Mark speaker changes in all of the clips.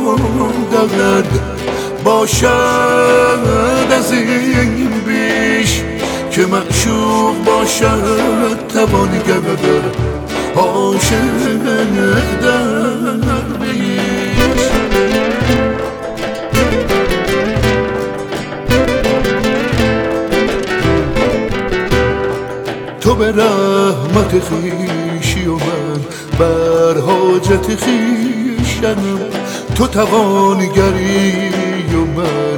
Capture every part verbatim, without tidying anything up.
Speaker 1: درد باشد از این بیش که معشوق باشد توانگر عاشق درویش. تو به رحمت خویشی و من بر حاجت خویشم، تو توانگری و من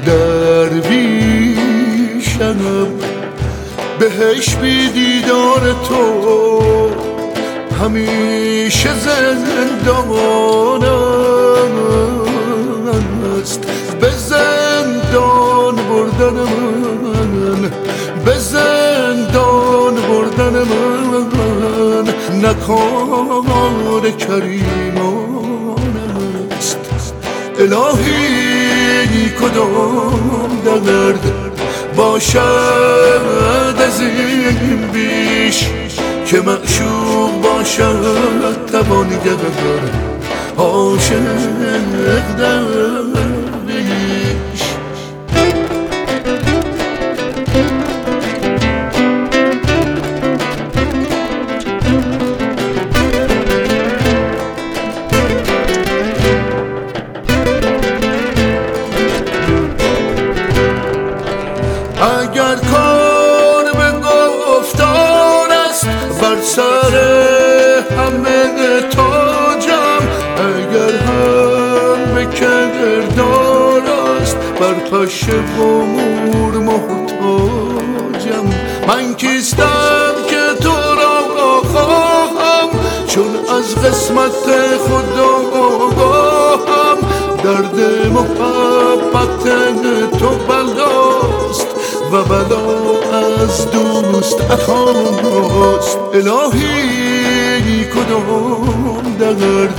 Speaker 1: درویشم. بهش بی دیدار تو همیشه زندان است، به زندان بردن من، به زندان بردن من نکار کریمان است. الهی کدام درد باشد از این بیش که معشوق باشد توانگر عاشق درویش. اگر کار به گفتار است بر سر همه تاجم، اگر هم به کردار است بر پشه و مور محتاجم. من کیستم که تو را خواهم، چون از قسمت خدا آگاهم. درد محبت تو بلاست و بلا از دوست عطاست. الهی کدام درد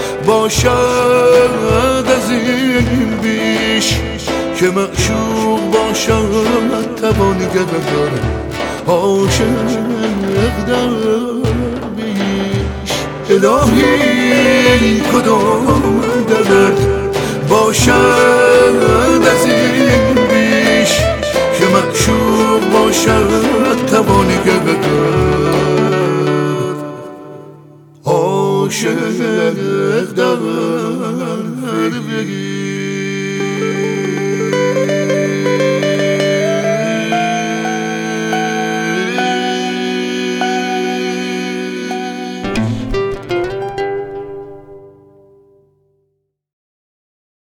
Speaker 1: باشد از این بیش که معشوق باشد توانگر عاشق درویش. الهی کدام درد باشد از این بیش که معشوق باشد توانگر